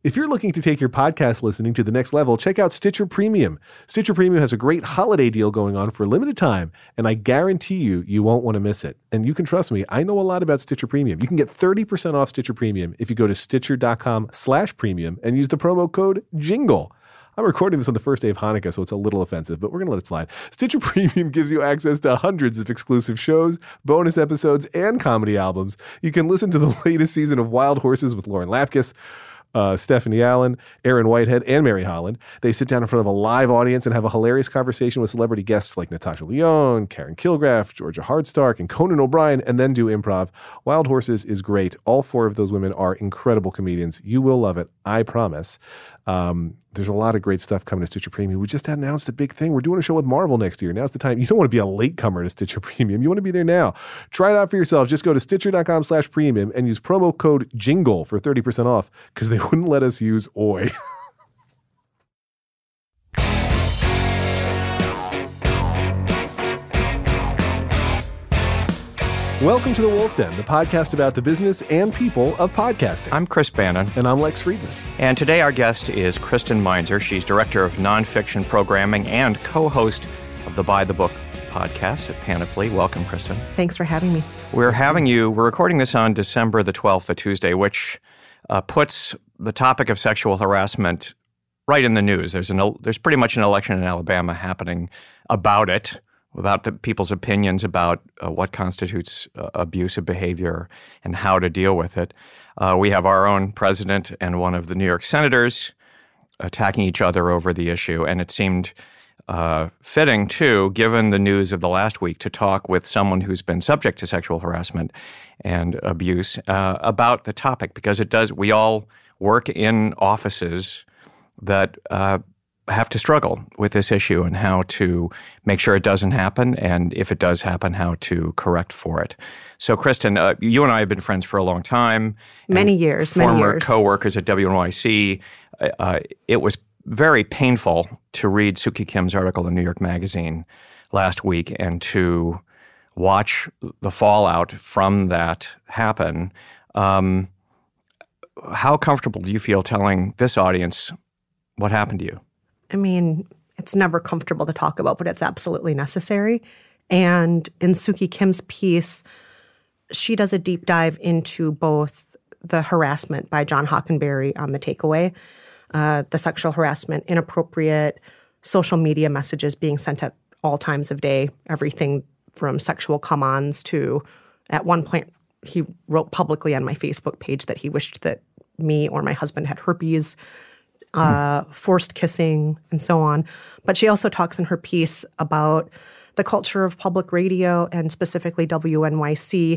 If you're looking to take your podcast listening to the next level, check out Stitcher Premium. Stitcher Premium has a great holiday deal going on for a limited time, and I guarantee you won't want to miss it. And you can trust me, I know a lot about Stitcher Premium. You can get 30% off Stitcher Premium if you go to Stitcher.com/premium and use the promo code JINGLE. I'm recording this on the first day of Hanukkah, so it's a little offensive, but we're going to let it slide. Stitcher Premium gives you access to hundreds of exclusive shows, bonus episodes, and comedy albums. You can listen to the latest season of Wild Horses with Lauren Lapkus, Stephanie Allen, Aaron Whitehead, and Mary Holland. They sit down in front of a live audience and have a hilarious conversation with celebrity guests like Natasha Lyonne, Karen Kilgraf, Georgia Hardstark, and Conan O'Brien, and then do improv. Wild Horses is great. All four of those women are incredible comedians. You will love it, I promise. There's a lot of great stuff coming to Stitcher Premium. We just announced a big thing. We're doing a show with Marvel next year. Now's the time. You don't want to be a latecomer to Stitcher Premium. You want to be there now. Try it out for yourself. Just go to Stitcher.com/premium and use promo code JINGLE for 30% off because they wouldn't let us use OI. Welcome to The Wolf Den, the podcast about the business and people of podcasting. I'm Chris Bannon. And I'm Lex Friedman. And today our guest is Kristen Meinzer. She's director of nonfiction programming and co-host of the By the Book podcast at Panoply. Welcome, Kristen. Thanks for having me. We're recording this on December the 12th, a Tuesday, which puts the topic of sexual harassment right in the news. There's pretty much an election in Alabama happening about it, about the people's opinions about what constitutes abusive behavior and how to deal with it. We have our own president and one of the New York senators attacking each other over the issue, and it seemed fitting, too, given the news of the last week, to talk with someone who's been subject to sexual harassment and abuse about the topic, because we all work in offices that have to struggle with this issue and how to make sure it doesn't happen, and if it does happen, how to correct for it. So, Kristen, you and I have been friends for a long time. Many years. Former co-workers at WNYC. It was very painful to read Suki Kim's article in New York Magazine last week and to watch the fallout from that happen. How comfortable do you feel telling this audience what happened to you? I mean, it's never comfortable to talk about, but it's absolutely necessary. And in Suki Kim's piece, she does a deep dive into both the harassment by John Hockenberry on The Takeaway, the sexual harassment, inappropriate social media messages being sent at all times of day, everything from sexual come-ons to, at one point, he wrote publicly on my Facebook page that he wished that me or my husband had herpes, forced kissing, and so on. But she also talks in her piece about the culture of public radio and specifically WNYC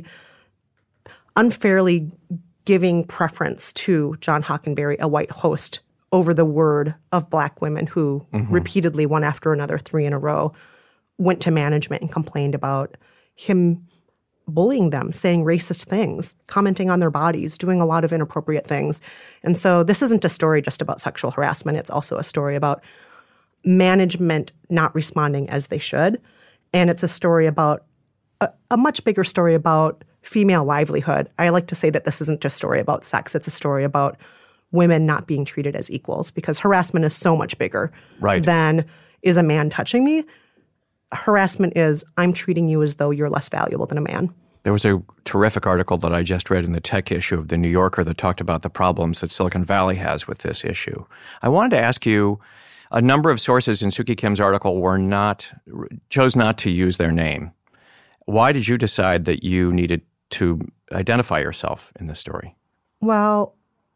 unfairly giving preference to John Hockenberry, a white host, over the word of Black women who repeatedly, one after another, 3 in a row, went to management and complained about him bullying them, saying racist things, commenting on their bodies, doing a lot of inappropriate things. And so this isn't a story just about sexual harassment. It's also a story about management not responding as they should. And it's a story about a much bigger story about female livelihood. I like to say that this isn't just a story about sex. It's a story about women not being treated as equals, because harassment is so much bigger than is a man touching me. Harassment is, I'm treating you as though you're less valuable than a man. There was a terrific article that I just read in the tech issue of The New Yorker that talked about the problems that Silicon Valley has with this issue. I wanted to ask you, a number of sources in Suki Kim's article chose not to use their name. Why did you decide that you needed to identify yourself in this story? Well,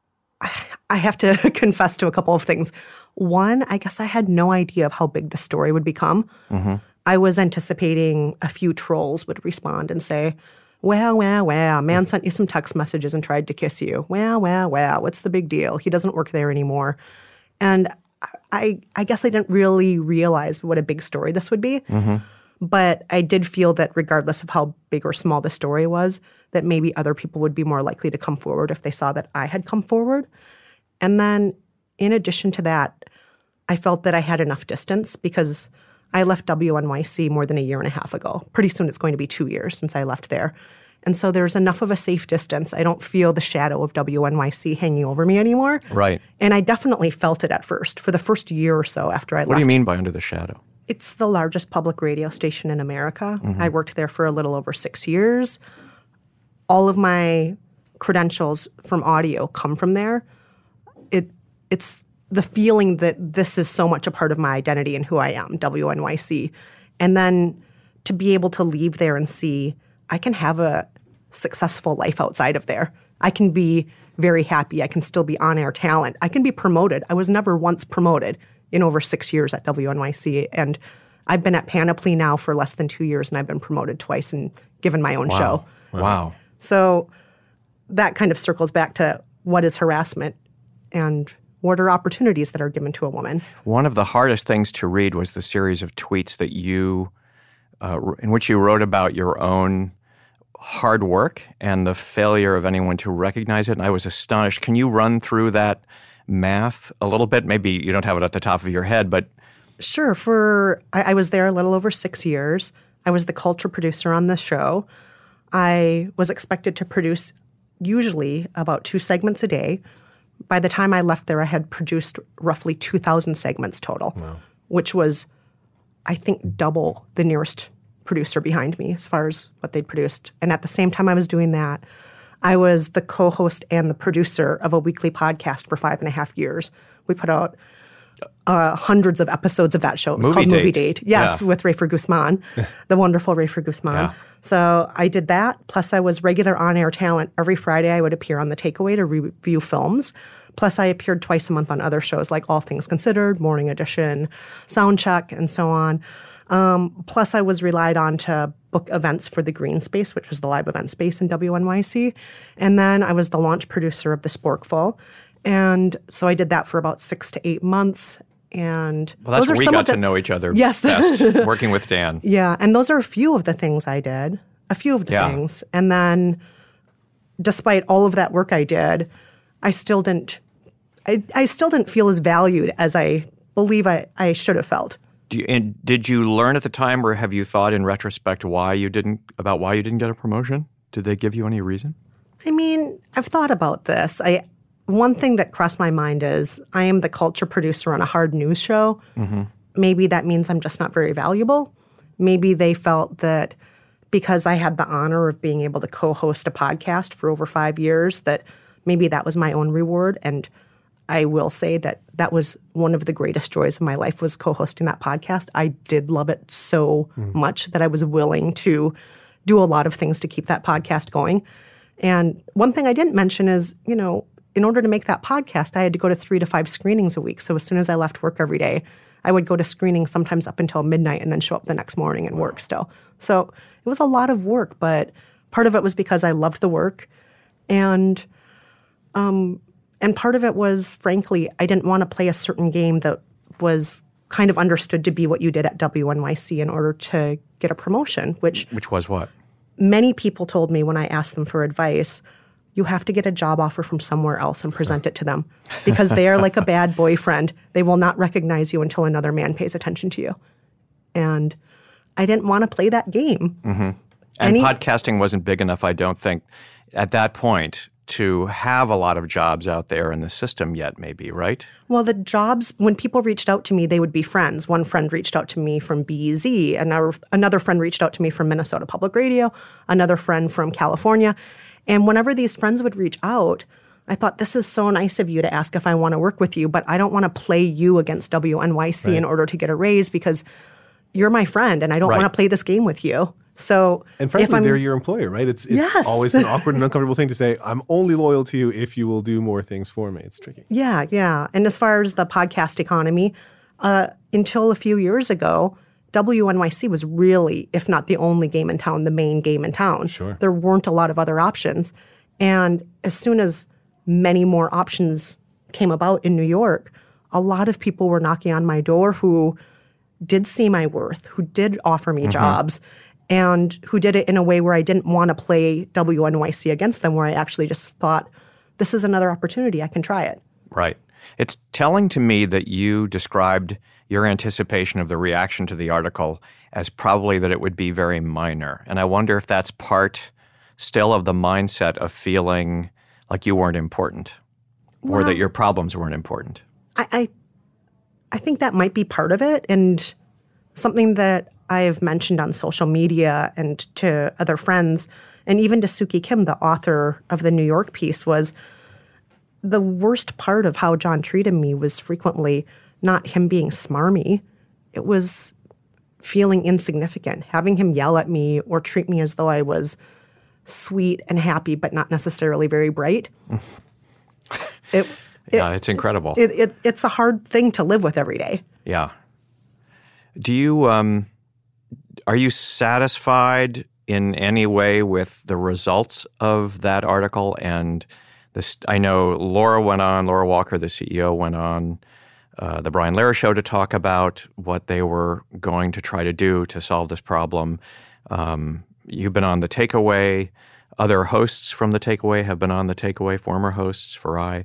I have to confess to a couple of things. One, I guess I had no idea of how big the story would become. I was anticipating a few trolls would respond and say, well, man sent you some text messages and tried to kiss you. Well, what's the big deal? He doesn't work there anymore. And I guess I didn't really realize what a big story this would be. But I did feel that regardless of how big or small the story was, that maybe other people would be more likely to come forward if they saw that I had come forward. And then in addition to that, I felt that I had enough distance because I left WNYC more than a year and a half ago. Pretty soon it's going to be 2 years since I left there. And so there's enough of a safe distance. I don't feel the shadow of WNYC hanging over me anymore. Right. And I definitely felt it at first, for the first year or so after I left. What do you mean by under the shadow? It's the largest public radio station in America. I worked there for a little over 6 years. All of my credentials from audio come from there. It's the feeling that this is so much a part of my identity and who I am, WNYC. And then to be able to leave there and see I can have a successful life outside of there. I can be very happy. I can still be on-air talent. I can be promoted. I was never once promoted in over 6 years at WNYC. And I've been at Panoply now for less than 2 years, and I've been promoted twice and given my own show. Wow. So that kind of circles back to what is harassment and what are opportunities that are given to a woman. One of the hardest things to read was the series of tweets that in which you wrote about your own hard work and the failure of anyone to recognize it. And I was astonished. Can you run through that math a little bit? Maybe you don't have it at the top of your head, but... Sure. I was there a little over 6 years. I was the culture producer on the show. I was expected to produce usually about 2 segments a day. By the time I left there, I had produced roughly 2,000 segments total, which was, I think, double the nearest producer behind me as far as what they'd produced. And at the same time I was doing that, I was the co-host and the producer of a weekly podcast for 5.5 years. We put out hundreds of episodes of that show. It was called Movie Date. Yes, with Rafer Guzman, the wonderful Rafer Guzman. Yeah. So I did that. Plus I was regular on-air talent. Every Friday I would appear on The Takeaway to review films. Plus I appeared twice a month on other shows like All Things Considered, Morning Edition, Soundcheck, and so on. Plus I was relied on to book events for the Green Space, which was the live event space in WNYC. And then I was the launch producer of The Sporkful. And so I did that for about 6 to 8 months. And well, that's where we got to know each other best, working with Dan. Yeah, and those are a few of the things I did, a few of the things. And then despite all of that work I did, I still didn't feel as valued as I believe I should have felt. Did you learn at the time, or have you thought in retrospect why you didn't get a promotion? Did they give you any reason? I mean, I've thought about this. One thing that crossed my mind is I am the culture producer on a hard news show. Mm-hmm. Maybe that means I'm just not very valuable. Maybe they felt that because I had the honor of being able to co-host a podcast for over 5 years, that maybe that was my own reward. And I will say that that was one of the greatest joys of my life, was co-hosting that podcast. I did love it so much that I was willing to do a lot of things to keep that podcast going. And one thing I didn't mention is, in order to make that podcast, I had to go to 3 to 5 screenings a week. So as soon as I left work every day, I would go to screenings sometimes up until midnight and then show up the next morning and work still. So it was a lot of work, but part of it was because I loved the work. And part of it was, frankly, I didn't want to play a certain game that was kind of understood to be what you did at WNYC in order to get a promotion, which was what? Many people told me when I asked them for advice, you have to get a job offer from somewhere else and present it to them, because they are like a bad boyfriend. They will not recognize you until another man pays attention to you. And I didn't want to play that game. Mm-hmm. And podcasting wasn't big enough, I don't think, at that point to have a lot of jobs out there in the system yet, maybe, right? Well, the jobs, when people reached out to me, they would be friends. One friend reached out to me from BZ, another friend reached out to me from Minnesota Public Radio, another friend from California. And whenever these friends would reach out, I thought, this is so nice of you to ask if I want to work with you, but I don't want to play you against WNYC in order to get a raise, because you're my friend and I don't want to play this game with you. So, and frankly, they're your employer, right? It's always an awkward and uncomfortable thing to say, I'm only loyal to you if you will do more things for me. It's tricky. Yeah. And as far as the podcast economy, until a few years ago, WNYC was really, if not the only game in town, the main game in town. Sure. There weren't a lot of other options. And as soon as many more options came about in New York, a lot of people were knocking on my door who did see my worth, who did offer me jobs, and who did it in a way where I didn't want to play WNYC against them, where I actually just thought, this is another opportunity, I can try it. Right. It's telling to me that you described your anticipation of the reaction to the article as probably that it would be very minor. And I wonder if that's part still of the mindset of feeling like you weren't important or that your problems weren't important? I think that might be part of it. And something that I've mentioned on social media and to other friends, and even to Suki Kim, the author of the New York piece, was the worst part of how John treated me was frequently not him being smarmy. It was feeling insignificant, having him yell at me or treat me as though I was sweet and happy, but not necessarily very bright. It's incredible. It's a hard thing to live with every day. Yeah. Do you, are you satisfied in any way with the results of that article? And this, I know Laura Walker, the CEO, went on the Brian Lehrer Show to talk about what they were going to try to do to solve this problem. You've been on The Takeaway. Other hosts from The Takeaway have been on The Takeaway, former hosts, Farai.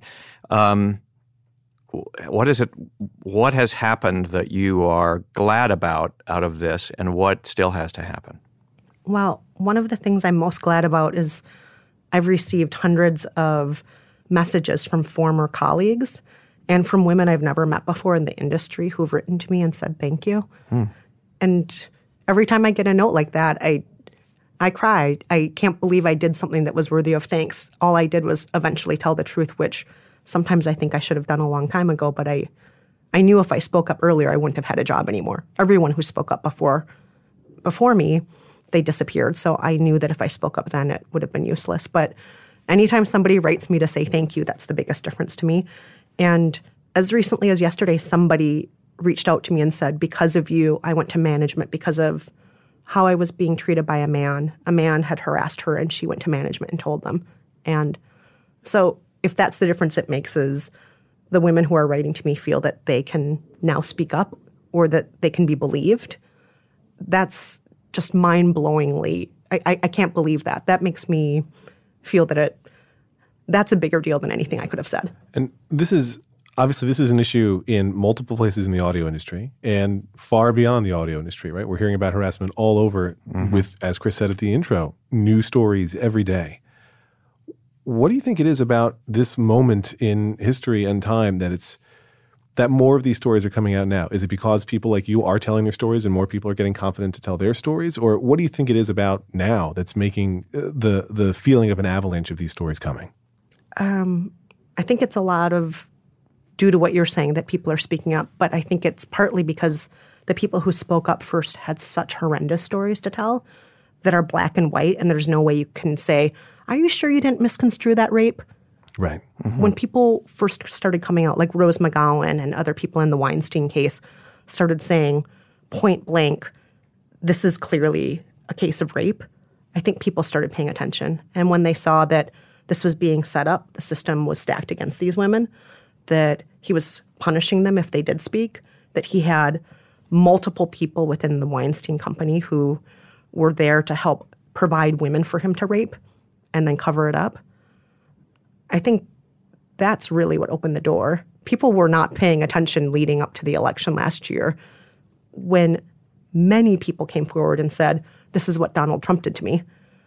What has happened that you are glad about out of this, and what still has to happen? Well, one of the things I'm most glad about is I've received hundreds of messages from former colleagues and from women I've never met before in the industry who've written to me and said thank you. And every time I get a note like that, I cry. I can't believe I did something that was worthy of thanks. All I did was eventually tell the truth, which sometimes I think I should have done a long time ago, but I knew if I spoke up earlier, I wouldn't have had a job anymore. Everyone who spoke up before me, they disappeared. So I knew that if I spoke up then, it would have been useless. But anytime somebody writes me to say thank you, that's the biggest difference to me. And as recently as yesterday, somebody reached out to me and said, because of you, I went to management because of how I was being treated by a man. A man had harassed her and she went to management and told them. And so if that's the difference it makes, is the women who are writing to me feel that they can now speak up or that they can be believed, that's just mind-blowingly, I can't believe that. That makes me feel that that's a bigger deal than anything I could have said. And this is an issue in multiple places in the audio industry and far beyond the audio industry, right? We're hearing about harassment all over with, as Chris said at the intro, news stories every day. What do you think it is about this moment in history and time that more of these stories are coming out now? Is it because people like you are telling their stories and more people are getting confident to tell their stories? Or what do you think it is about now that's making the feeling of an avalanche of these stories coming? I think it's a lot of due to what you're saying that people are speaking up, but I think it's partly because the people who spoke up first had such horrendous stories to tell that are black and white, and there's no way you can say, are you sure you didn't misconstrue that rape? Right. When people first started coming out, like Rose McGowan and other people in the Weinstein case started saying point blank, this is clearly a case of rape, I think people started paying attention. And when they saw that this was being set up, the system was stacked against these women, that he was punishing them if they did speak, that he had multiple people within the Weinstein Company who were there to help provide women for him to rape and then cover it up. I think that's really what opened the door. People were not paying attention leading up to the election last year when many people came forward and said, this is what Donald Trump did to me.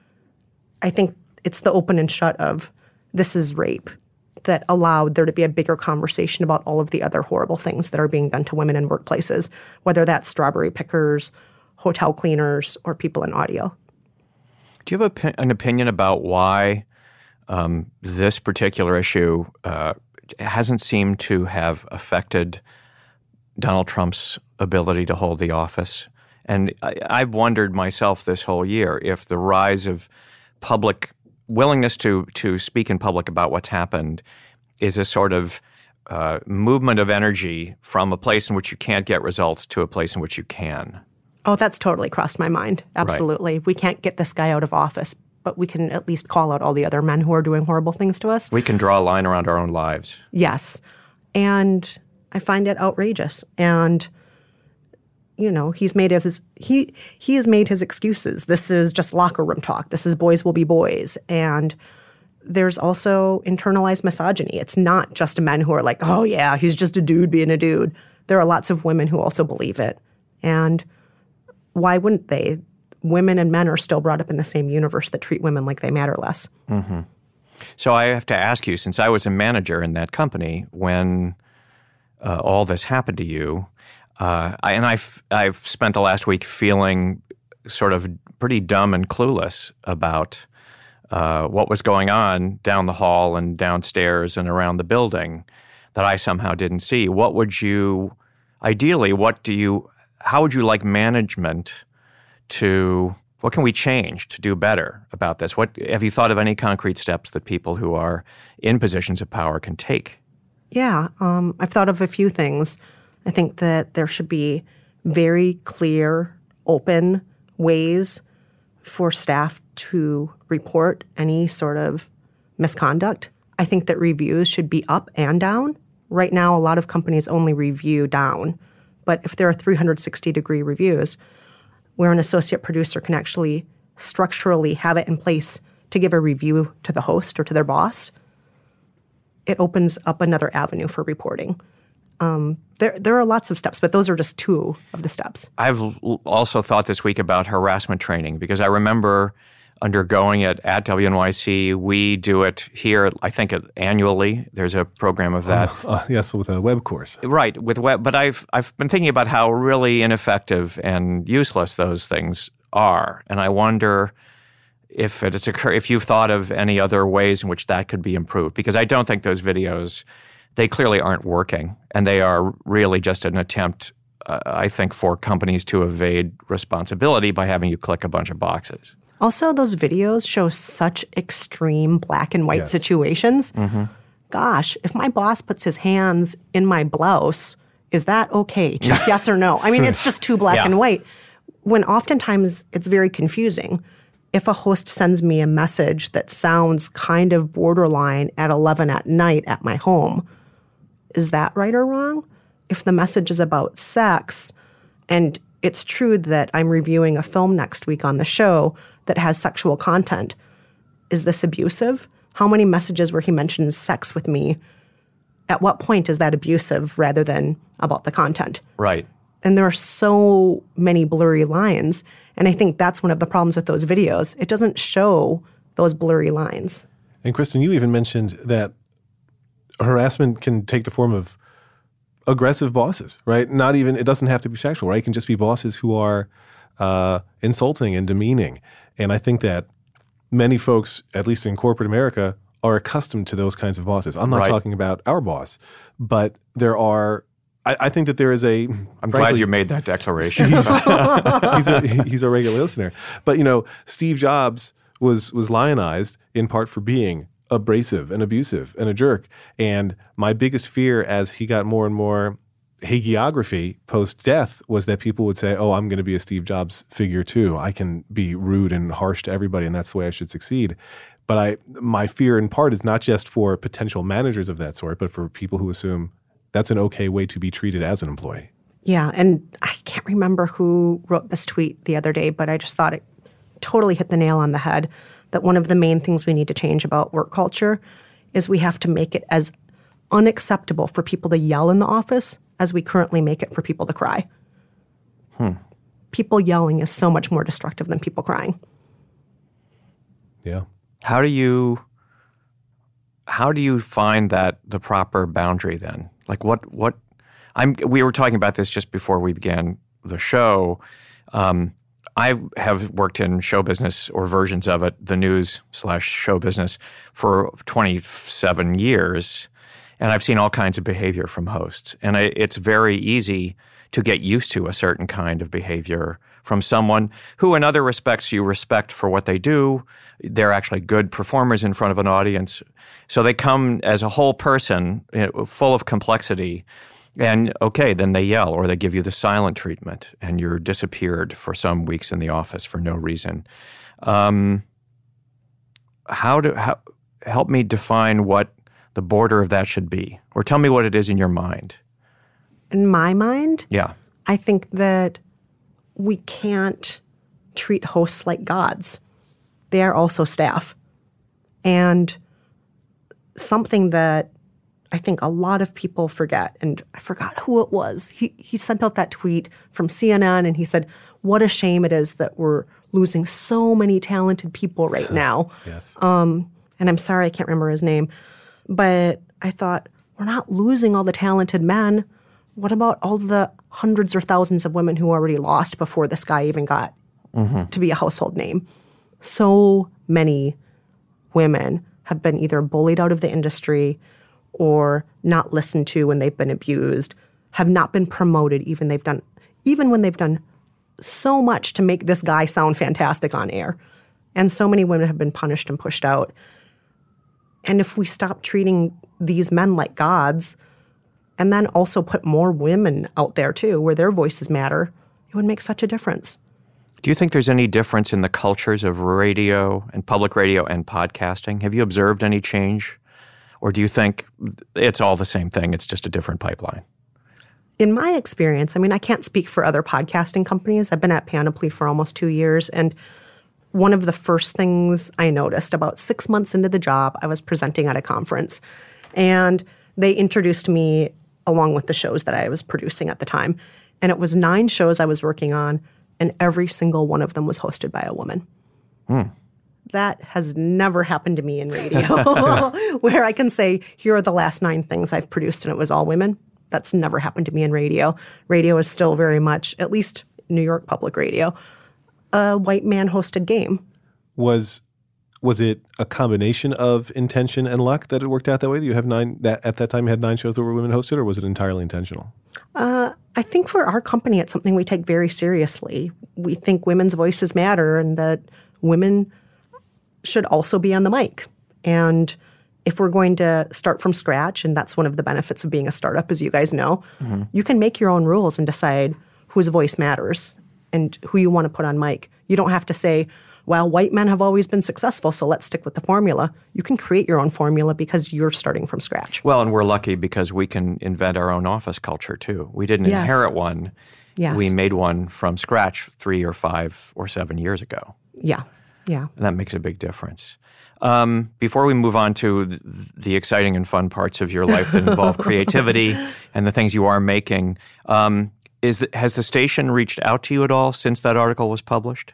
I think it's the open and shut of this is rape that allowed there to be a bigger conversation about all of the other horrible things that are being done to women in workplaces, whether that's strawberry pickers, hotel cleaners, or people in audio. Do you have an opinion about why this particular issue hasn't seemed to have affected Donald Trump's ability to hold the office? And I've wondered myself this whole year if the rise of public willingness to speak in public about what's happened is a sort of movement of energy from a place in which you can't get results to a place in which you can. Oh, that's totally crossed my mind. Absolutely. Right. We can't get this guy out of office, but we can at least call out all the other men who are doing horrible things to us. We can draw a line around our own lives. Yes. And I find it outrageous. And, you know, he has made his excuses. This is just locker room talk. This is boys will be boys. And there's also internalized misogyny. It's not just men who are like, oh, yeah, he's just a dude being a dude. There are lots of women who also believe it. And why wouldn't they? women and men are still brought up in the same universe that treat women like they matter less. Mm-hmm. So I have to ask you, since I was a manager in that company when all this happened to you, I've spent the last week feeling sort of pretty dumb and clueless about what was going on down the hall and downstairs and around the building that I somehow didn't see. What would you, ideally, how would you like management to, what can we change to do better about this? What have you thought of any concrete steps that people who are in positions of power can take? Yeah, I've thought of a few things. I think that there should be very clear, open ways for staff to report any sort of misconduct. I think that reviews should be up and down. Right now, a lot of companies only review down. But if there are 360-degree reviews, where an associate producer can actually structurally have it in place to give a review to the host or to their boss, it opens up another avenue for reporting. There are lots of steps, but those are just two of the steps. I've also thought this week about harassment training because I remember undergoing it at WNYC. We do it here, I think, annually. There's a program of that. Yes, with a web course. Right, with web. But I've been thinking about how really ineffective and useless those things are, and I wonder if you've thought of any other ways in which that could be improved. Because I don't think those videos, they clearly aren't working, and they are really just an attempt, I think, for companies to evade responsibility by having you click a bunch of boxes. Also, those videos show such extreme black and white situations. Mm-hmm. Gosh, if my boss puts his hands in my blouse, is that okay? Check yes or no. I mean, it's just too black and white. When oftentimes it's very confusing. If a host sends me a message that sounds kind of borderline at 11 at night at my home, is that right or wrong? If the message is about sex, and it's true that I'm reviewing a film next week on the show that has sexual content, is this abusive? How many messages where he mentions sex with me? At what point is that abusive rather than about the content? Right. And there are so many blurry lines. And I think that's one of the problems with those videos. It doesn't show those blurry lines. And Kristen, you even mentioned that harassment can take the form of aggressive bosses, right? It doesn't have to be sexual, right? It can just be bosses who are insulting and demeaning. And I think that many folks, at least in corporate America, are accustomed to those kinds of bosses. I'm not talking about our boss, but there are, I think that there is a... I'm glad you made that declaration. He's a regular listener. But, Steve Jobs was lionized in part for being abrasive and abusive and a jerk. And my biggest fear as he got more and more hagiography post-death was that people would say, oh, I'm going to be a Steve Jobs figure too. I can be rude and harsh to everybody, and that's the way I should succeed. But my fear in part is not just for potential managers of that sort, but for people who assume that's an okay way to be treated as an employee. Yeah, and I can't remember who wrote this tweet the other day, but I just thought it totally hit the nail on the head, that one of the main things we need to change about work culture is we have to make it as unacceptable for people to yell in the office as we currently make it for people to cry. People yelling is so much more destructive than people crying. Yeah. How do you find that the proper boundary then? Like we were talking about this just before we began the show. I have worked in show business or versions of it, the news/show business, for 27 years. And I've seen all kinds of behavior from hosts. And it's very easy to get used to a certain kind of behavior from someone who, in other respects, you respect for what they do. They're actually good performers in front of an audience. So they come as a whole person, full of complexity. And okay, then they yell or they give you the silent treatment and you're disappeared for some weeks in the office for no reason. Help me define what the border of that should be, or tell me what it is in your mind. In my mind? Yeah. I think that we can't treat hosts like gods. They are also staff. And something that I think a lot of people forget, and I forgot who it was. He sent out that tweet from CNN and he said, what a shame it is that we're losing so many talented people right now. Yes. And I'm sorry, I can't remember his name. But I thought, we're not losing all the talented men. What about all the hundreds or thousands of women who already lost before this guy even got to be a household name? So many women have been either bullied out of the industry or not listened to when they've been abused, have not been promoted even when they've done so much to make this guy sound fantastic on air. And so many women have been punished and pushed out. And if we stop treating these men like gods and then also put more women out there too, where their voices matter, it would make such a difference. Do you think there's any difference in the cultures of radio and public radio and podcasting? Have you observed any change? Or do you think it's all the same thing, it's just a different pipeline? In my experience, I mean, I can't speak for other podcasting companies. I've been at Panoply for almost 2 years, and one of the first things I noticed about 6 months into the job, I was presenting at a conference, and they introduced me along with the shows that I was producing at the time. And it was 9 shows I was working on, and every single one of them was hosted by a woman. That has never happened to me in radio, where I can say, here are the last 9 things I've produced, and it was all women. That's never happened to me in radio. Radio is still very much, at least New York Public Radio, a white man-hosted game. Was it a combination of intention and luck that it worked out that way? That you have 9 that at that time you had 9 shows that were women hosted, or was it entirely intentional? I think for our company, it's something we take very seriously. We think women's voices matter and that women should also be on the mic. And if we're going to start from scratch, and that's one of the benefits of being a startup, as you guys know, you can make your own rules and decide whose voice matters and who you want to put on mic. You don't have to say, well, white men have always been successful, so let's stick with the formula. You can create your own formula because you're starting from scratch. Well, and we're lucky because we can invent our own office culture, too. We didn't inherit one. Yes. We made one from scratch 3 or 5 or 7 years ago. Yeah. And that makes a big difference. Before we move on to the exciting and fun parts of your life that involve creativity and the things you are making, has the station reached out to you at all since that article was published?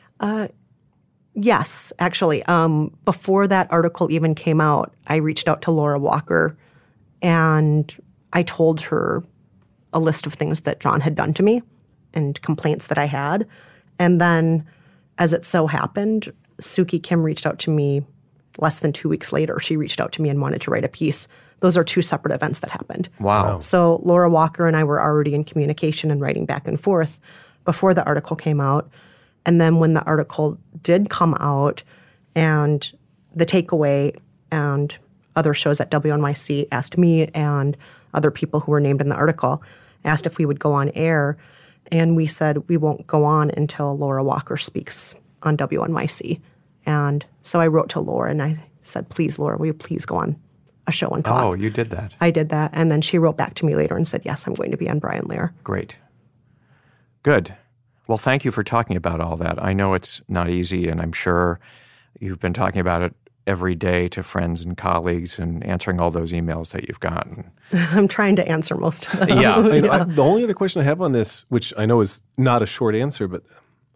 Yes, actually. Before that article even came out, I reached out to Laura Walker, and I told her a list of things that John had done to me and complaints that I had. And then, as it so happened, Suki Kim reached out to me less than 2 weeks later. She reached out to me and wanted to write a piece. Those are 2 separate events that happened. Wow. So Laura Walker and I were already in communication and writing back and forth before the article came out. And then when the article did come out, and The Takeaway and other shows at WNYC asked me and other people who were named in the article, asked if we would go on air. And we said we won't go on until Laura Walker speaks on WNYC. And so I wrote to Laura and I said, please, Laura, will you please go on a show and talk? Oh, you did that. I did that. And then she wrote back to me later and said, yes, I'm going to be on Brian Lehrer. Great. Good. Well, thank you for talking about all that. I know it's not easy, and I'm sure you've been talking about it every day to friends and colleagues and answering all those emails that you've gotten. I'm trying to answer most of them. Yeah. The only other question I have on this, which I know is not a short answer, but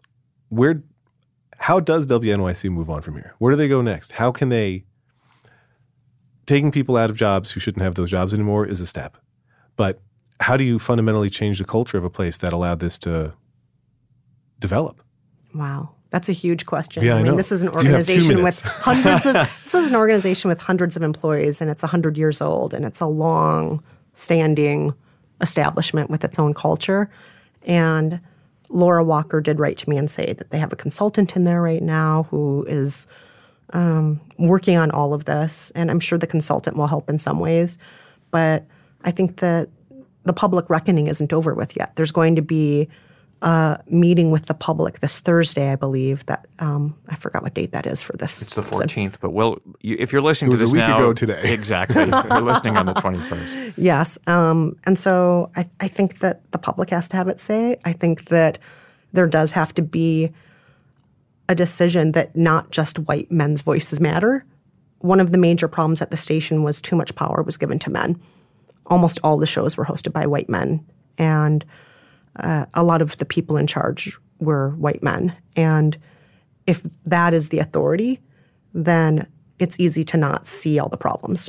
how does WNYC move on from here? Where do they go next? How can they... Taking people out of jobs who shouldn't have those jobs anymore is a step. But how do you fundamentally change the culture of a place that allowed this to develop? Wow. That's a huge question. Yeah, I know. This is an You have 2 organization minutes. with hundreds of employees, and it's 100 years old, and it's a long-standing establishment with its own culture. And Laura Walker did write to me and say that they have a consultant in there right now who is working on all of this, and I'm sure the consultant will help in some ways. But I think that the public reckoning isn't over with yet. There's going to be meeting with the public this Thursday, I believe. That I forgot what date that is for this. It's the 14th, but if you're listening It to was this a week now, ago today. Exactly. You're listening on the 21st. Yes. And so I think that the public has to have its say. I think that there does have to be a decision that not just white men's voices matter. One of the major problems at the station was too much power was given to men. Almost all the shows were hosted by white men, and a lot of the people in charge were white men. And if that is the authority, then it's easy to not see all the problems.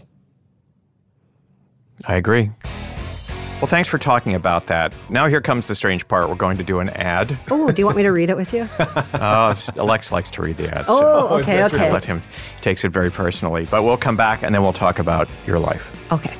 I agree. Well, thanks for talking about that. Now here comes the strange part. We're going to do an ad. Oh, do you want me to read it with you? Alex likes to read the ads. Oh, okay. Let him, he takes it very personally. But we'll come back and then we'll talk about your life. Okay.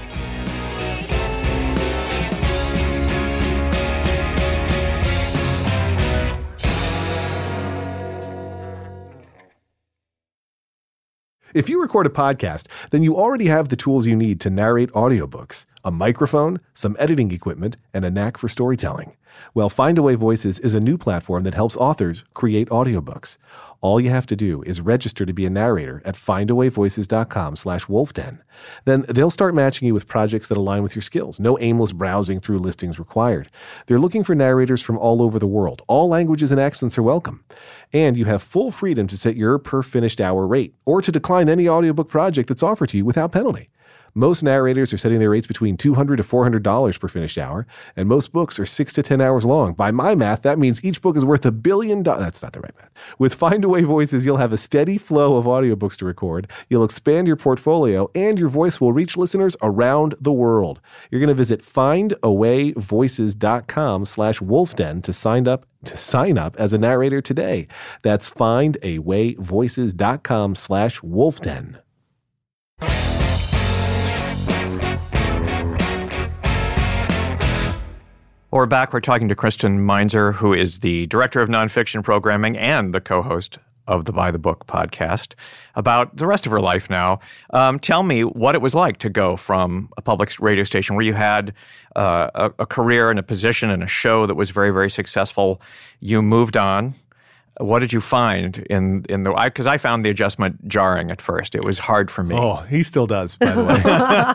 If you record a podcast, then you already have the tools you need to narrate audiobooks: a microphone, some editing equipment, and a knack for storytelling. Well, Findaway Voices is a new platform that helps authors create audiobooks. All you have to do is register to be a narrator at findawayvoices.com/wolfden. Then they'll start matching you with projects that align with your skills. No aimless browsing through listings required. They're looking for narrators from all over the world. All languages and accents are welcome. And you have full freedom to set your per finished hour rate or to decline any audiobook project that's offered to you without penalty. Most narrators are setting their rates between $200 to $400 per finished hour, and most books are 6 to 10 hours long. By my math, that means each book is worth $1 billion. That's not the right math. With Findaway Voices, you'll have a steady flow of audiobooks to record. You'll expand your portfolio, and your voice will reach listeners around the world. You're going to visit findawayvoices.com/wolfden to sign up as a narrator today. That's findawayvoices.com/wolfden. We're back. We're talking to Kristen Meinzer, who is the Director of Nonfiction Programming and the co-host of the By the Book podcast, about the rest of her life now. Tell me what it was like to go from a public radio station where you had a career and a position and a show that was very, very successful. You moved on. What did you find in the? Because I found the adjustment jarring at first. It was hard for me. Oh, he still does, by the way.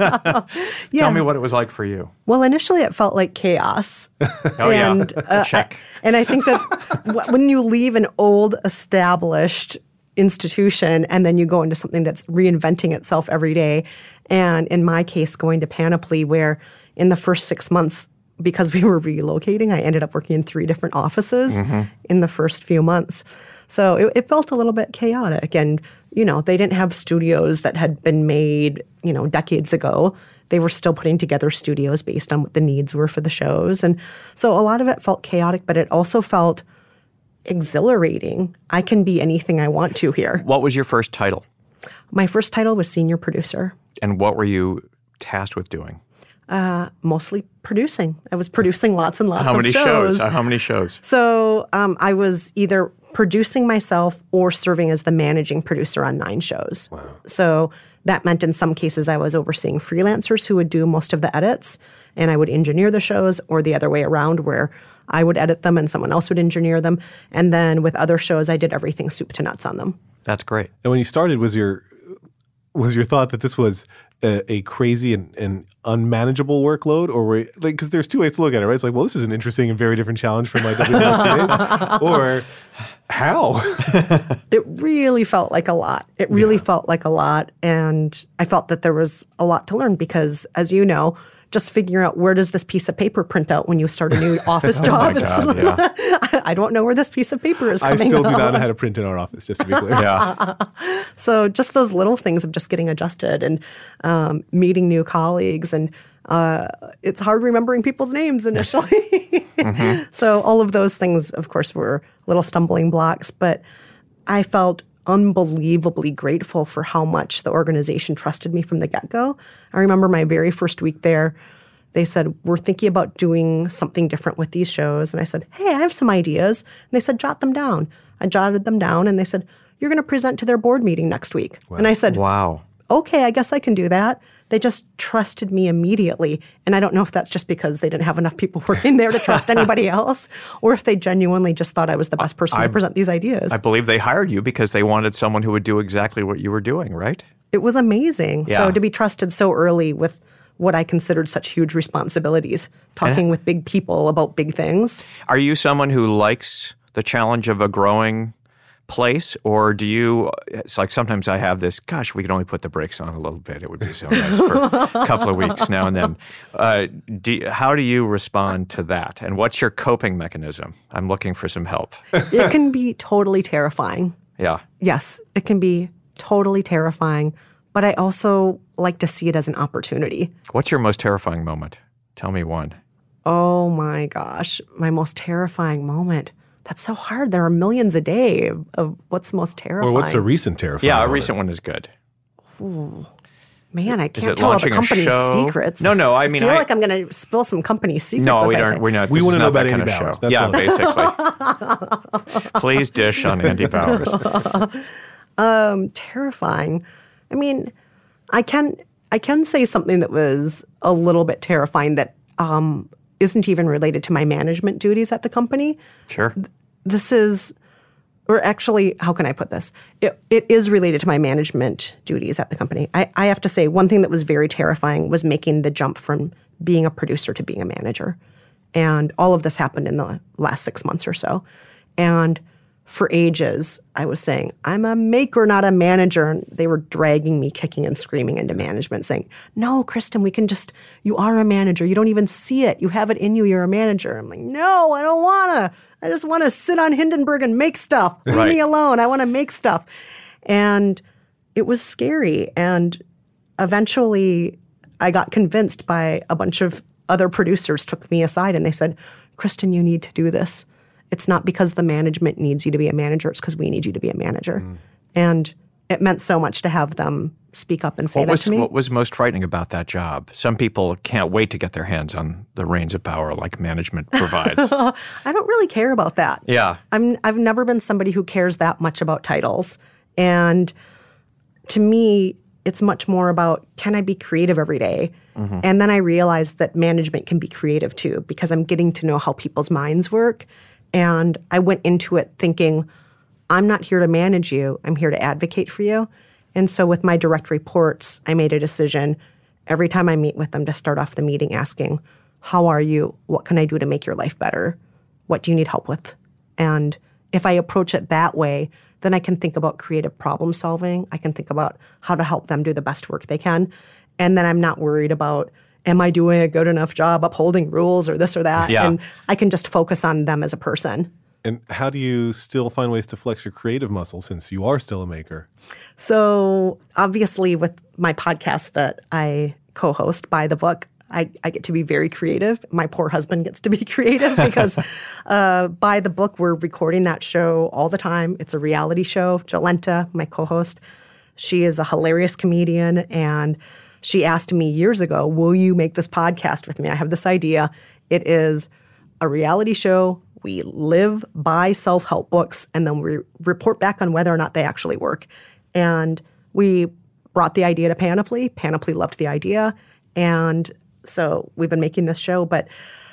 Yeah. Tell me what it was like for you. Well, initially it felt like chaos. And, check. I think that when you leave an old, established institution and then you go into something that's reinventing itself every day, and in my case, going to Panoply, where in the first 6 months, because we were relocating, I ended up working in 3 different offices in the first few months. So it felt a little bit chaotic. And, they didn't have studios that had been made, decades ago. They were still putting together studios based on what the needs were for the shows. And so a lot of it felt chaotic, but it also felt exhilarating. I can be anything I want to here. What was your first title? My first title was senior producer. And what were you tasked with doing? Mostly producing. I was producing lots and lots How of many shows. How many shows? So I was either producing myself or serving as the managing producer on 9 shows. Wow. So that meant in some cases I was overseeing freelancers who would do most of the edits, and I would engineer the shows, or the other way around where I would edit them and someone else would engineer them. And then with other shows, I did everything soup to nuts on them. That's great. And when you started, was your thought that this was a crazy and unmanageable workload, or were because there's 2 ways to look at it, right? It's like, well, this is an interesting and very different challenge for my WLCA, or how? It really felt like a lot. It really felt like a lot, and I felt that there was a lot to learn because, as you know, just figuring out where does this piece of paper print out when you start a new office job. God, yeah. I don't know where this piece of paper is coming out. I still do not know how to print in our office, just to be clear. Yeah. So just those little things of just getting adjusted and meeting new colleagues. And it's hard remembering people's names initially. So all of those things, of course, were little stumbling blocks. But I felt unbelievably grateful for how much the organization trusted me from the get-go. I remember my very first week there, they said, we're thinking about doing something different with these shows. And I said, hey, I have some ideas. And they said, jot them down. I jotted them down, and they said, you're going to present to their board meeting next week. Wow. And I said, wow. Okay, I guess I can do that. They just trusted me immediately. And I don't know if that's just because they didn't have enough people working there to trust anybody else, or if they genuinely just thought I was the best person to present these ideas. I believe they hired you because they wanted someone who would do exactly what you were doing, right? It was amazing. Yeah. So to be trusted so early with what I considered such huge responsibilities, talking with big people about big things. Are you someone who likes the challenge of a growing place, or do you, it's like sometimes I have this, gosh, we could only put the brakes on a little bit. It would be so nice for a couple of weeks now and then. How do you respond to that? And what's your coping mechanism? I'm looking for some help. It can be totally terrifying. Yeah. Yes, it can be totally terrifying, but I also like to see it as an opportunity. What's your most terrifying moment? Tell me one. Oh my gosh, my most terrifying moment. That's so hard. There are millions a day of what's most terrifying. Or what's a recent terrifying Yeah, a moment? recent one is good. Ooh. Man, I Is can't it tell all the launching a company show? secrets. No, I mean, I feel like I'm going to spill some company secrets. No, we if I don't. take- We're not. We this want is to know not that about kind Andy of Bowers. show. That's Yeah, basically. Please dish on Andy Bowers. Terrifying. I mean, I can say something that was a little bit terrifying that isn't even related to my management duties at the company. Sure. This is, or actually, how can I put this? It is related to my management duties at the company. I have to say, one thing that was very terrifying was making the jump from being a producer to being a manager. And all of this happened in the last 6 months or so. And for ages, I was saying, I'm a maker, not a manager. And they were dragging me kicking and screaming into management, saying, no, Kristen, you are a manager. You don't even see it. You have it in you. You're a manager. I'm like, no, I don't want to. I just want to sit on Hindenburg and make stuff. Leave me alone. I want to make stuff. And it was scary. And eventually I got convinced by a bunch of other producers took me aside and they said, Kristen, you need to do this. It's not because the management needs you to be a manager. It's because we need you to be a manager. And it meant so much to have them speak up and say that to me. What was most frightening about that job? Some people can't wait to get their hands on the reins of power like management provides. I don't really care about that. Yeah. I've never been somebody who cares that much about titles. And to me, it's much more about, can I be creative every day? Mm-hmm. And then I realized that management can be creative too, because I'm getting to know how people's minds work. And I went into it thinking, I'm not here to manage you. I'm here to advocate for you. And so with my direct reports, I made a decision every time I meet with them to start off the meeting asking, how are you? What can I do to make your life better? What do you need help with? And if I approach it that way, then I can think about creative problem solving. I can think about how to help them do the best work they can. And then I'm not worried about, am I doing a good enough job upholding rules or this or that? Yeah. And I can just focus on them as a person. And how do you still find ways to flex your creative muscle since you are still a maker? So obviously with my podcast that I co-host, By the Book, I get to be very creative. My poor husband gets to be creative because By the Book, we're recording that show all the time. It's a reality show. Jolenta, my co-host, she is a hilarious comedian, and she asked me years ago, will you make this podcast with me? I have this idea. It is a reality show. We live by self-help books, and then we report back on whether or not they actually work. And we brought the idea to Panoply. Panoply loved the idea. And so we've been making this show, but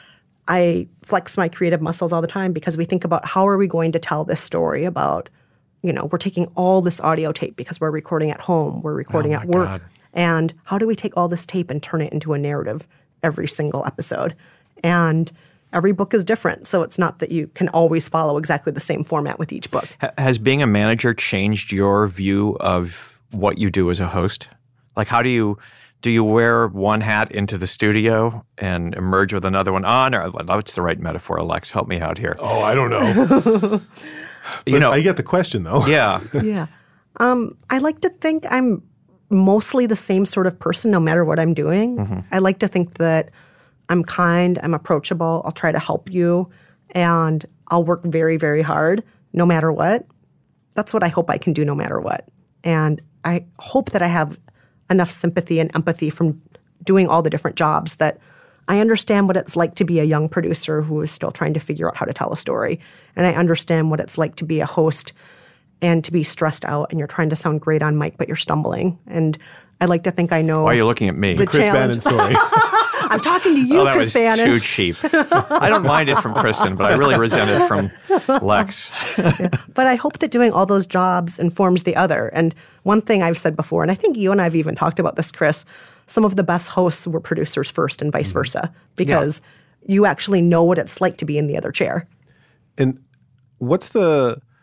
I flex my creative muscles all the time because we think about how are we going to tell this story about, we're taking all this audio tape because we're recording at home, we're recording at work. God. And how do we take all this tape and turn it into a narrative every single episode? And every book is different, so it's not that you can always follow exactly the same format with each book. Has being a manager changed your view of what you do as a host? Like, how do you wear one hat into the studio and emerge with another one on? Or what's the right metaphor, Alex? Help me out here. Oh, I don't know. I get the question, though. Yeah. Yeah. I like to think I'm mostly the same sort of person no matter what I'm doing. Mm-hmm. I like to think that I'm kind, I'm approachable, I'll try to help you, and I'll work very, very hard no matter what. That's what I hope I can do no matter what. And I hope that I have enough sympathy and empathy from doing all the different jobs that I understand what it's like to be a young producer who is still trying to figure out how to tell a story. And I understand what it's like to be a host and to be stressed out and you're trying to sound great on mic, but you're stumbling. And I like to think I know. Why are you looking at me? The Chris challenge. Bannon story. I'm talking to you, that Chris was Bannon. too cheap. I don't mind it from Kristen, but I really resent it from Lex. But I hope that doing all those jobs informs the other. And one thing I've said before, and I think you and I have even talked about this, Chris, some of the best hosts were producers first and vice versa, because you actually know what it's like to be in the other chair. And what's the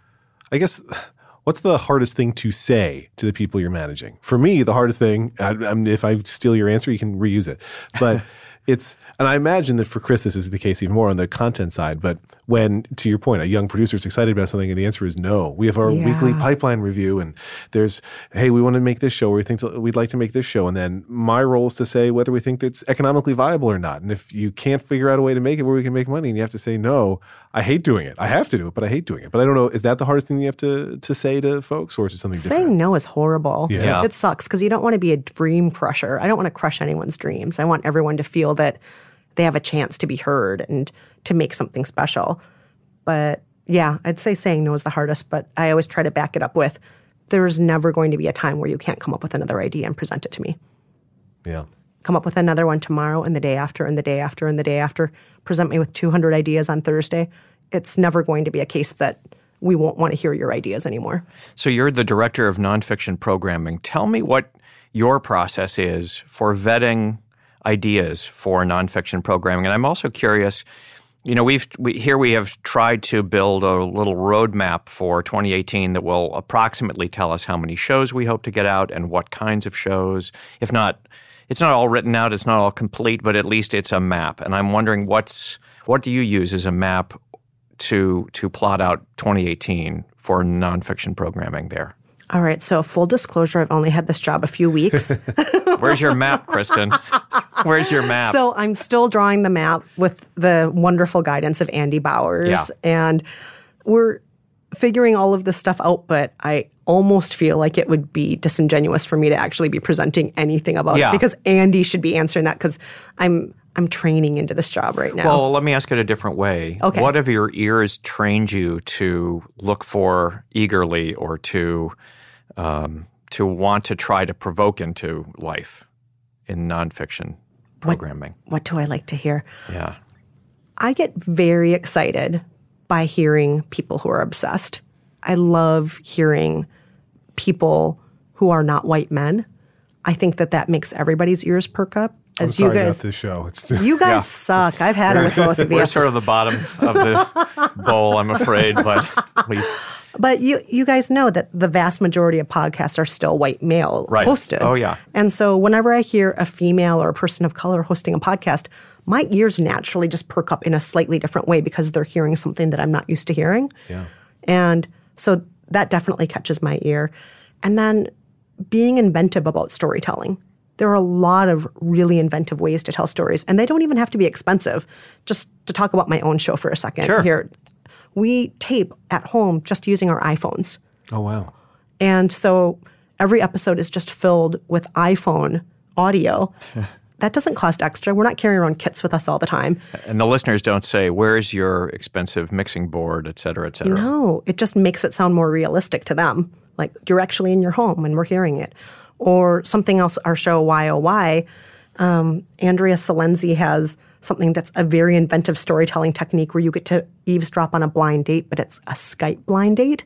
I guess, what's the hardest thing to say to the people you're managing? For me, the hardest thing, if I steal your answer, you can reuse it. But and I imagine that for Chris, this is the case even more on the content side. But when, to your point, a young producer is excited about something and the answer is no, we have our weekly pipeline review and there's, hey, we want to make this show, or we'd like to make this show. And then my role is to say whether we think it's economically viable or not. And if you can't figure out a way to make it where we can make money and you have to say no, I hate doing it. I have to do it, but I hate doing it. But I don't know, is that the hardest thing you have to say to folks, or is it something different? Saying no is horrible. Yeah. It sucks because you don't want to be a dream crusher. I don't want to crush anyone's dreams. I want everyone to feel that they have a chance to be heard and to make something special. But yeah, I'd say saying no is the hardest, but I always try to back it up with, there's never going to be a time where you can't come up with another idea and present it to me. Yeah. Come up with another one tomorrow and the day after and the day after and the day after. Present me with 200 ideas on Thursday. It's never going to be a case that we won't want to hear your ideas anymore. So you're the director of nonfiction programming. Tell me what your process is for vetting ideas for nonfiction programming. And I'm also curious, we have tried to build a little roadmap for 2018 that will approximately tell us how many shows we hope to get out and what kinds of shows. If not, it's not all written out, it's not all complete, but at least it's a map. And I'm wondering what do you use as a map to plot out 2018 for nonfiction programming there? All right, so full disclosure, I've only had this job a few weeks. Where's your map, Kristen? Where's your map? So I'm still drawing the map with the wonderful guidance of Andy Bowers. Yeah. And we're figuring all of this stuff out, but I almost feel like it would be disingenuous for me to actually be presenting anything about it, because Andy should be answering that, because I'm training into this job right now. Well, let me ask it a different way. Okay. What have your ears trained you to look for eagerly, or to want to try to provoke into life in nonfiction programming? What do I like to hear? Yeah. I get very excited by hearing people who are obsessed. I love hearing people who are not white men. I think that makes everybody's ears perk up. I'm sorry about this show. You guys suck. I've had it with both of you. We're sort of the bottom of the bowl, I'm afraid, But you guys know that the vast majority of podcasts are still white male hosted. Oh, yeah. And so whenever I hear a female or a person of color hosting a podcast, my ears naturally just perk up in a slightly different way because they're hearing something that I'm not used to hearing. Yeah. And so that definitely catches my ear. And then being inventive about storytelling. There are a lot of really inventive ways to tell stories, and they don't even have to be expensive. Just to talk about my own show for a second here. We tape at home just using our iPhones. Oh, wow. And so every episode is just filled with iPhone audio. That doesn't cost extra. We're not carrying around kits with us all the time. And the listeners don't say, where's your expensive mixing board, et cetera, et cetera. No, it just makes it sound more realistic to them. Like you're actually in your home and we're hearing it. Or something else, our show, Why Oh Why, Andrea Salenzi has something that's a very inventive storytelling technique where you get to eavesdrop on a blind date, but it's a Skype blind date.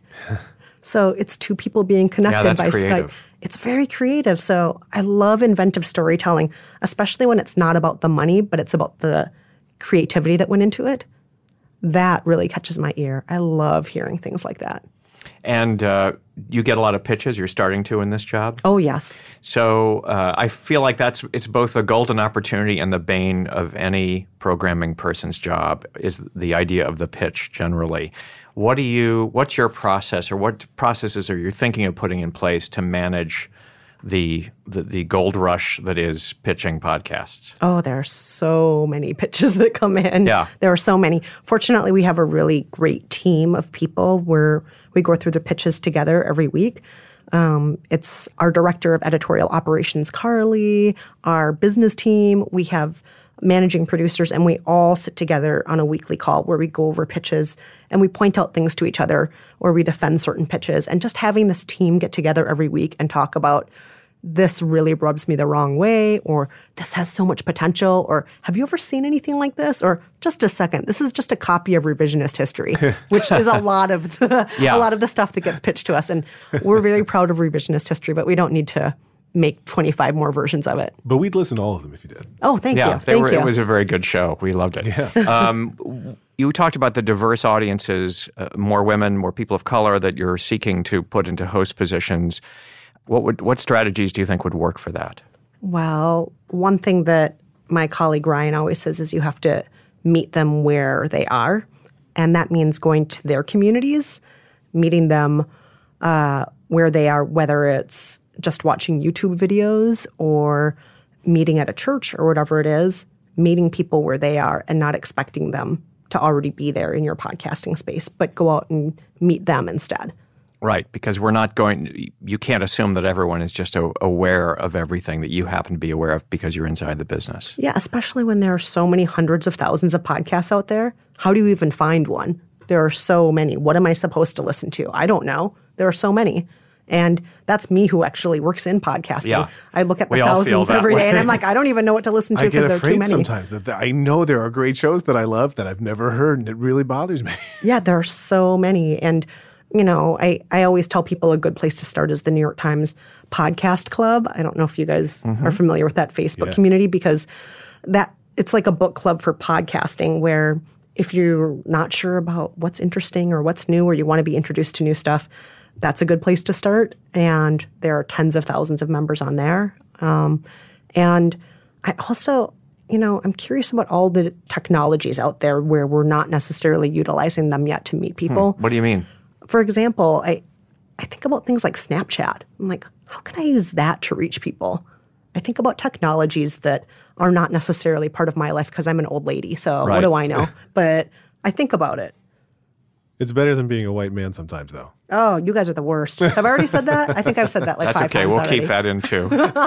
So it's two people being connected by creative. Skype. It's very creative. So I love inventive storytelling, especially when it's not about the money, but it's about the creativity that went into it. That really catches my ear. I love hearing things like that. And you get a lot of pitches. You're starting to in this job? Oh, yes. So I feel like it's both the golden opportunity and the bane of any programming person's job is the idea of the pitch generally. What's your process, or what processes are you thinking of putting in place to manage the gold rush that is pitching podcasts? Oh, there are so many pitches that come in. Yeah. There are so many. Fortunately, we have a really great team of people where we go through the pitches together every week. It's our director of editorial operations, Carly, our business team. We have managing producers, and we all sit together on a weekly call where we go over pitches and we point out things to each other or we defend certain pitches. And just having this team get together every week and talk about this really rubs me the wrong way, or this has so much potential, or have you ever seen anything like this? Or just a second, this is just a copy of revisionist history, which is a lot of the stuff that gets pitched to us. And we're very proud of revisionist history, but we don't need to make 25 more versions of it. But we'd listen to all of them if you did. Oh, thank you. It was a very good show. We loved it. Yeah. You talked about the diverse audiences, more women, more people of color that you're seeking to put into host positions. What strategies do you think would work for that? Well, one thing that my colleague Ryan always says is you have to meet them where they are. And that means going to their communities, meeting them where they are, whether it's just watching YouTube videos or meeting at a church or whatever it is, meeting people where they are and not expecting them to already be there in your podcasting space, but go out and meet them instead. Right, because you can't assume that everyone is just aware of everything that you happen to be aware of because you're inside the business. Yeah, especially when there are so many hundreds of thousands of podcasts out there. How do you even find one? There are so many. What am I supposed to listen to? I don't know. There are so many. And that's me who actually works in podcasting. Yeah. I look at the thousands every day, and I'm like, I don't even know what to listen to because there are too many. I get afraid sometimes that I know there are great shows that I love that I've never heard, and it really bothers me. Yeah, there are so many. And, you know, I always tell people a good place to start is the New York Times Podcast Club. I don't know if you guys are familiar with that Facebook community, because it's like a book club for podcasting where if you're not sure about what's interesting or what's new or you want to be introduced to new stuff, that's a good place to start. And there are tens of thousands of members on there. And I also, I'm curious about all the technologies out there where we're not necessarily utilizing them yet to meet people. What do you mean? For example, I think about things like Snapchat. I'm like, how can I use that to reach people? I think about technologies that are not necessarily part of my life because I'm an old lady. So what do I know? But I think about it. It's better than being a white man sometimes, though. Oh, you guys are the worst. Have I already said that? I think I've said that like 5 times That's okay. We'll already. keep that in, too.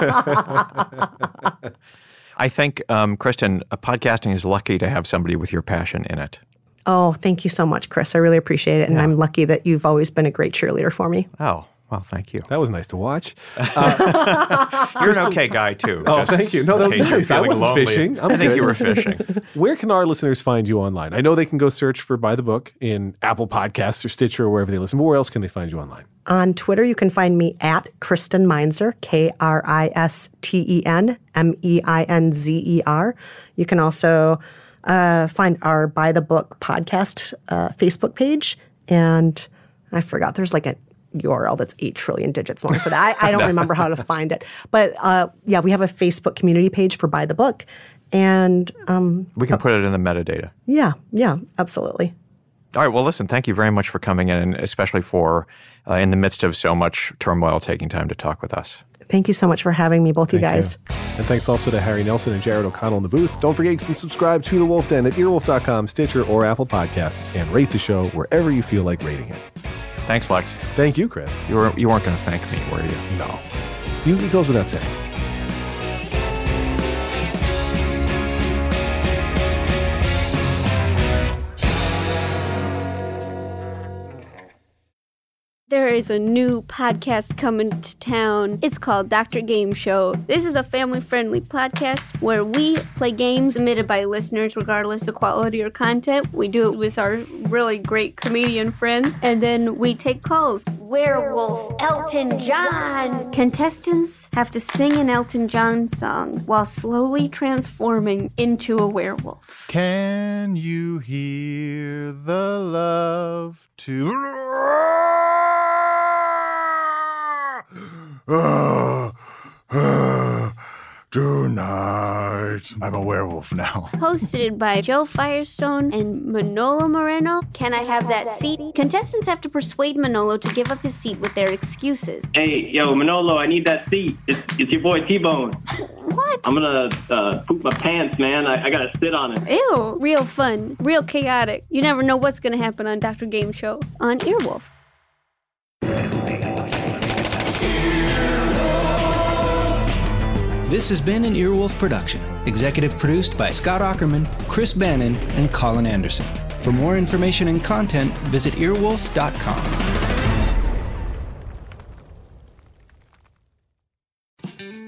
I think, Kristen, podcasting is lucky to have somebody with your passion in it. Oh, thank you so much, Chris. I really appreciate it. And I'm lucky that you've always been a great cheerleader for me. Oh, well, thank you. That was nice to watch. You're an okay guy, too. Oh, thank you. No, that was nice. I wasn't fishing. I think you were fishing. Where can our listeners find you online? I know they can go search for By the Book in Apple Podcasts or Stitcher or wherever they listen, but where else can they find you online? On Twitter, you can find me at Kristen Meinzer, KristenMeinzer. You can also find our By the Book podcast Facebook page. And I forgot, there's like a URL that's 8 trillion digits long for that. I don't remember how to find it. But we have a Facebook community page for By the Book. And we can put it in the metadata. Yeah, absolutely. All right. Well, listen, thank you very much for coming in, and especially for in the midst of so much turmoil, taking time to talk with us. Thank you so much for having me, both you guys. And thanks also to Harry Nelson and Jared O'Connell in the booth. Don't forget you can subscribe to The Wolf Den at earwolf.com, Stitcher, or Apple Podcasts, and rate the show wherever you feel like rating it. Thanks, Lex. Thank you, Chris. You weren't going to thank me, were you? No. It goes without saying. There is a new podcast coming to town. It's called Dr. Game Show. This is a family-friendly podcast where we play games submitted by listeners regardless of quality or content. We do it with our really great comedian friends, and then we take calls. Werewolf Elton John. Contestants have to sing an Elton John song while slowly transforming into a werewolf. Can you hear the love to... Tonight. I'm a werewolf now. Hosted by Joe Firestone and Manolo Moreno. Can I have that seat? Contestants have to persuade Manolo to give up his seat with their excuses. Hey, yo, Manolo, I need that seat. It's your boy T-Bone. What? I'm gonna poop my pants, man. I gotta sit on it. Ew. Real fun. Real chaotic. You never know what's gonna happen on Dr. Game Show on Earwolf. This has been an Earwolf production, executive produced by Scott Aukerman, Chris Bannon, and Colin Anderson. For more information and content, visit earwolf.com.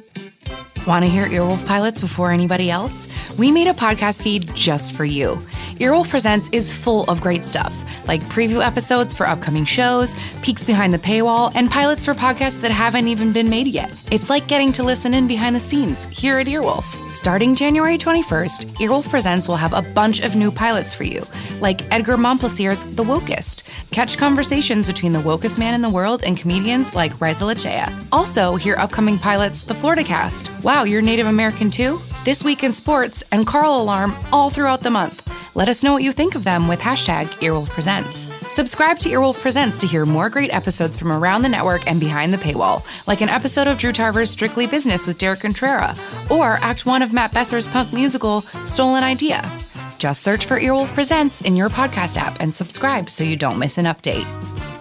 Want to hear Earwolf pilots before anybody else? We made a podcast feed just for you. Earwolf Presents is full of great stuff, like preview episodes for upcoming shows, peeks behind the paywall, and pilots for podcasts that haven't even been made yet. It's like getting to listen in behind the scenes here at Earwolf. Starting January 21st, Earwolf Presents will have a bunch of new pilots for you, like Edgar Montplaisir's The Wokest. Catch conversations between the wokest man in the world and comedians like Reza Lachea. Also, hear upcoming pilots The Florida Cast. Wow, you're Native American too? This Week in Sports and Carl Alarm all throughout the month. Let us know what you think of them with hashtag Earwolf Presents. Subscribe to Earwolf Presents to hear more great episodes from around the network and behind the paywall, like an episode of Drew Tarver's Strictly Business with Derek Contrera, or Act 1 of Matt Besser's punk musical Stolen Idea. Just search for Earwolf Presents in your podcast app and subscribe so you don't miss an update.